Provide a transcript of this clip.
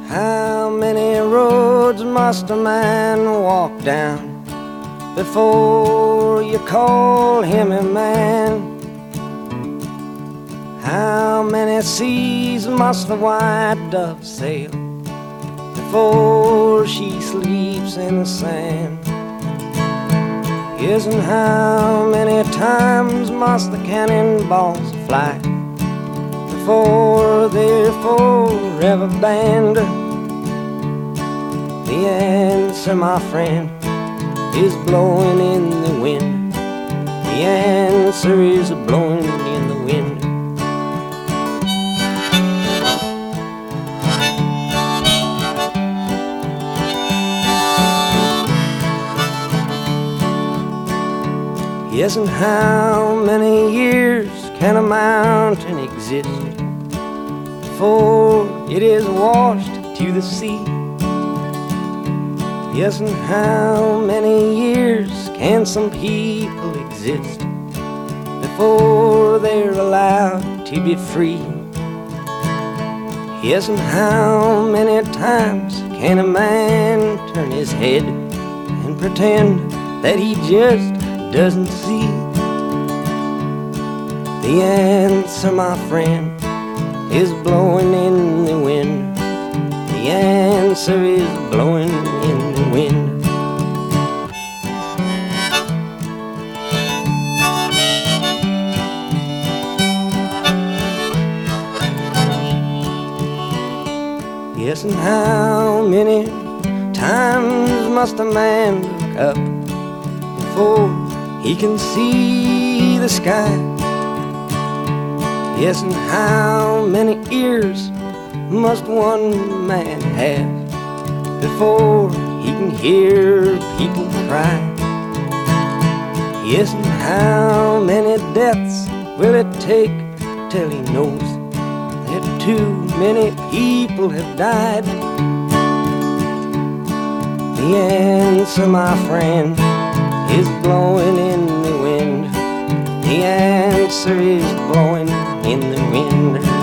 How many roads must a man walk down before you call him a man? How many seas must the white dove sail before she sleeps in the sand? Yes, and how many times must the cannonballs fly before they're forever banned? The answer, my friend, is blowing in the wind. The answer is blowing in the wind. Yes, and how many years can a mountain exist before it is washed to the sea? Yes, and how many years can some people exist before they're allowed to be free? Yes, and how many times can a man turn his head and pretend that he just doesn't see? The answer, my friend, is blowing in the wind. The answer is blowing in the wind. Yes, and how many times must a man look up before he can see the sky? Yes, and how many ears must one man have before he can hear people cry? Yes, and how many deaths will it take till he knows that too many people have died? The answer, my friend, is blowing in the wind. The answer is blowing in the wind.